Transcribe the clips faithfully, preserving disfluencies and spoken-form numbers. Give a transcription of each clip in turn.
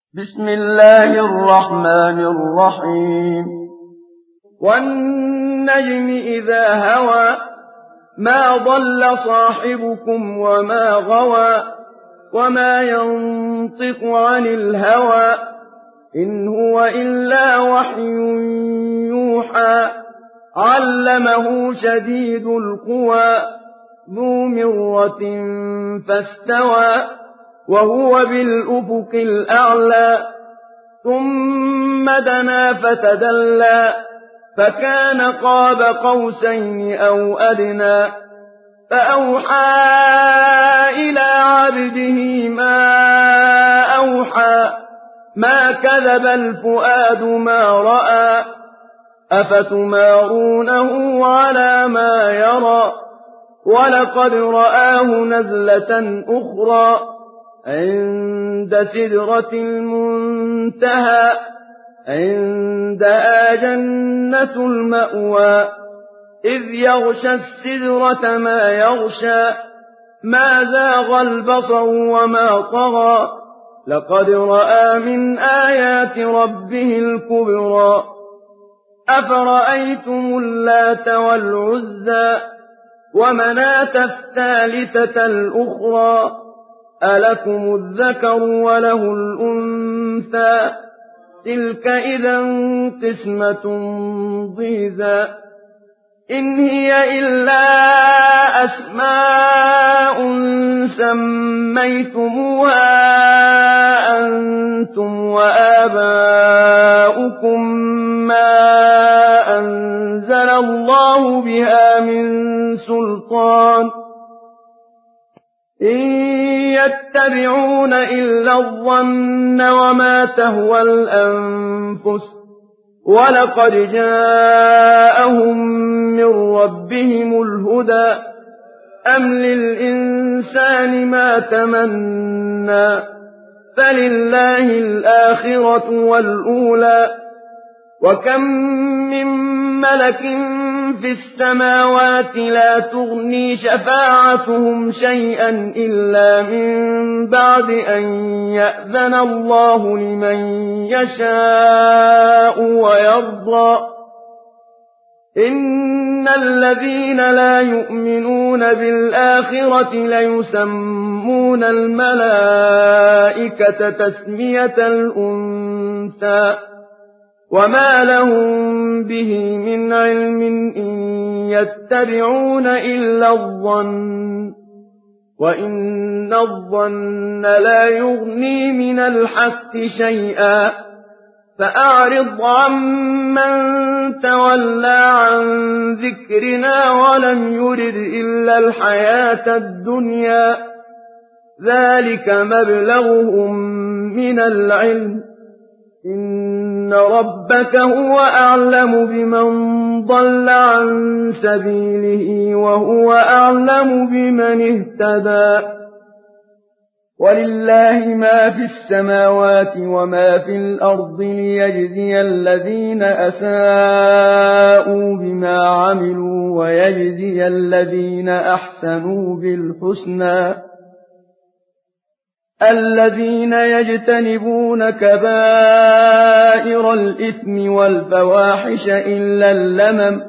بسم الله الرحمن الرحيم والنجم إذا هوى ما ضل صاحبكم وما غوى وما ينطق عن الهوى إن هو إلا وحي يوحى علمه شديد القوى ذو مرة فاستوى وهو بالأفق الأعلى ثم دنا فتدلى فكان قاب قوسين أو أدنى فأوحى إلى عبده ما أوحى ما كذب الفؤاد ما رأى أفتمارونه على ما يرى ولقد رآه نزلة أخرى عند سدرة المنتهى عندها جنة المأوى إذ يغشى السدرة ما يغشى ما زاغ البصر وما طغى لقد رأى من آيات ربه الكبرى أفرأيتم اللات والعزى ومناة الثالثة الأخرى ألكم الذكر وله الأنثى تلك إذا قسمة ضيزى إن هي إلا أسماء سميتموها أنتم وآباؤكم ما أنزل الله بها من سلطان إن يتبعون إلا الظن وما تهوى الأنفس ولقد جاءهم من ربهم الهدى أم للإنسان ما تمنى فلله الآخرة والأولى وكم من ملك في السماوات لا تغني شفاعتهم شيئا إلا من بعد أن يأذن الله لمن يشاء ويرضى إن الذين لا يؤمنون بالآخرة ليسمون الملائكة تسمية الأنثى وما لهم به من علم إن يتبعون إلا الظن وإن الظن لا يغني من الحق شيئا فأعرض عمن تولى عن ذكرنا ولم يرد إلا الحياة الدنيا ذلك مبلغهم من العلم إن ربك هو أعلم بمن ضل عن سبيله وهو أعلم بمن اهتدى ولله ما في السماوات وما في الأرض ليجزي الذين أساءوا بما عملوا ويجزي الذين أحسنوا بالحسنى الذين يجتنبون كبائر الإثم والفواحش إلا اللمم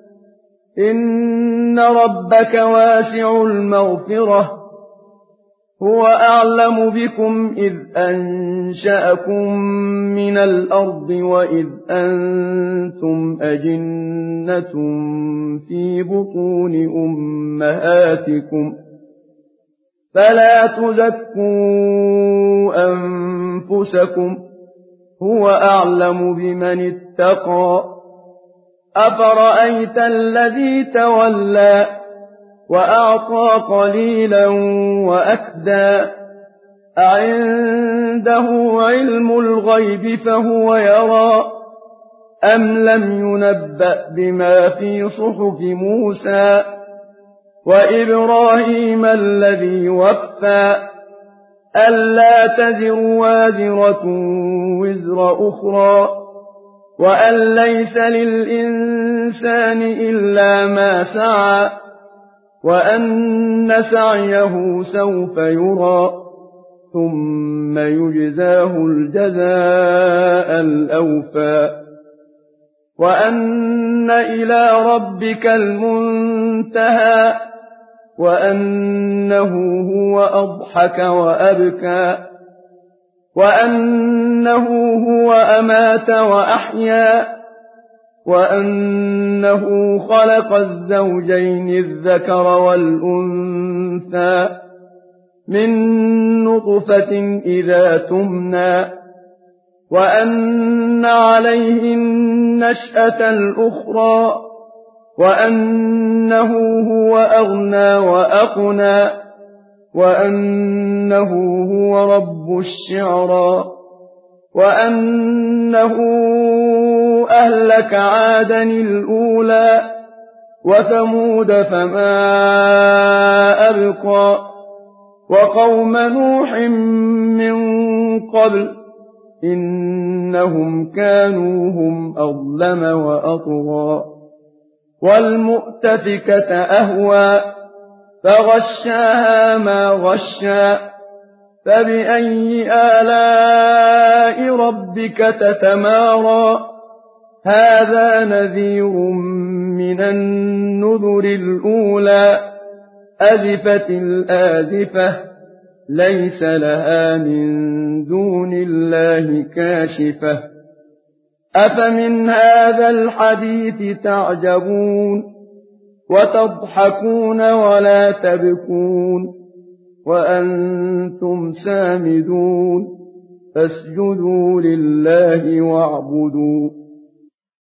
إن ربك واسع المغفرة هو أعلم بكم إذ أنشأكم من الأرض وإذ أنتم أجنة في بطون أمهاتكم فلا تزكوا أنفسكم هو أعلم بمن اتقى أفرأيت الذي تولى وأعطى قليلا وأكدى أعنده علم الغيب فهو يرى أم لم ينبأ بما في صحف موسى وإبراهيم الذي وفى ألا تزر وازرة وزر أخرى وأن ليس للإنسان إلا ما سعى وأن سعيه سوف يرى ثم يجزاه الجزاء الأوفى وأن إلى ربك المنتهى وأنه هو أضحك وأبكى وأنه هو أمات وأحيا وأنه خلق الزوجين الذكر والأنثى من نطفة إذا تمنى وأن عليه النشأة الأخرى وأنه هو أغنى وأقنى وأنه هو رب الشعرى وأنه أهلك عادا الأولى وثمود فما أبقى وقوم نوح من قبل إنهم كانوا هم أظلم وأطغى والمؤتفكة أهوى فغشاها ما غشى فبأي آلاء ربك تتمارى هذا نذير من النذر الأولى أزفت الآزفة ليس لها من دون الله كاشفة أفمن هذا الحديث تعجبون وتضحكون ولا تبكون وأنتم سامدون فاسجدوا لله واعبدوا